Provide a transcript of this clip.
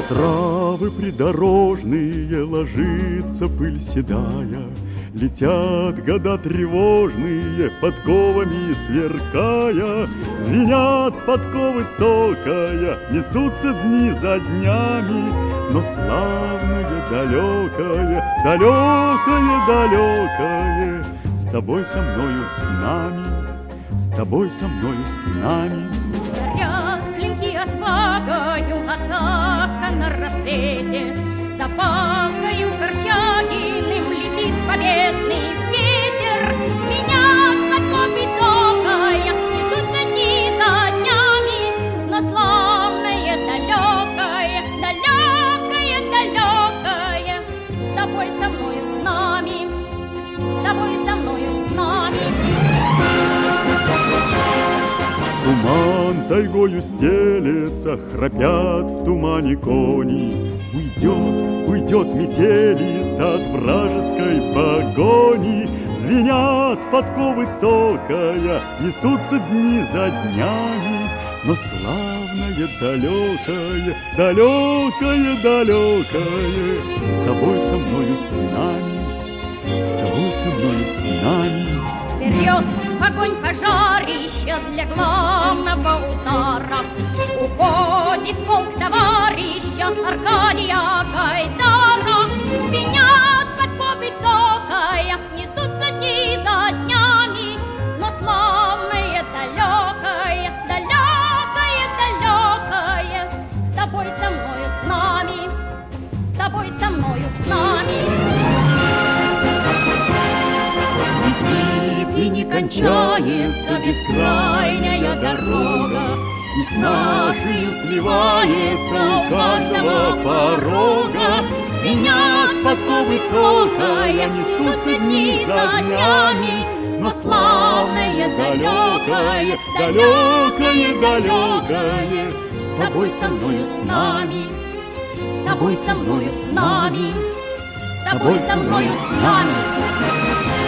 Травы придорожные, ложится пыль седая, летят года тревожные, подковами сверкая, звенят подковы цокая, несутся дни за днями, но славное далекое, далекое, далекое, с тобой, со мною, с нами, с тобой, со мною, с нами. Горят клинки отвагою, атака на рассвете, за палкою Корчагиным летит победный ветер, звенят подковы цокая, несутся дни за днями, но славное далекое, далекое, далекое, с тобой, со мною, с нами, с тобой, со мною, с нами. Туман тайгою стелется, храпят в тумане кони. Уйдет, уйдет метелица от вражеской погони. Звенят подковы цокая, несутся дни за днями, но славное далекое, далекое, далекое, с тобой, со мною, с нами, с тобой, со мною, с нами. Вперед, огонь пожарища для главного удара. Уходит полк товарища Аркадия Гайдара. Звенят подковы цокая, несутся дни за днями, но славное далекое, далекое, далекое, с тобой, со мною, с нами, с тобой, со мною, с нами. И не кончается бескрайняя дорога, и с нашей сливается у каждого порога. Звенят подковы цокая, несутся дни за днями, но славное далекое, далекое, далекое, с тобой, со мною, с нами, с тобой, со мною, с нами, с тобой, со мною, с нами.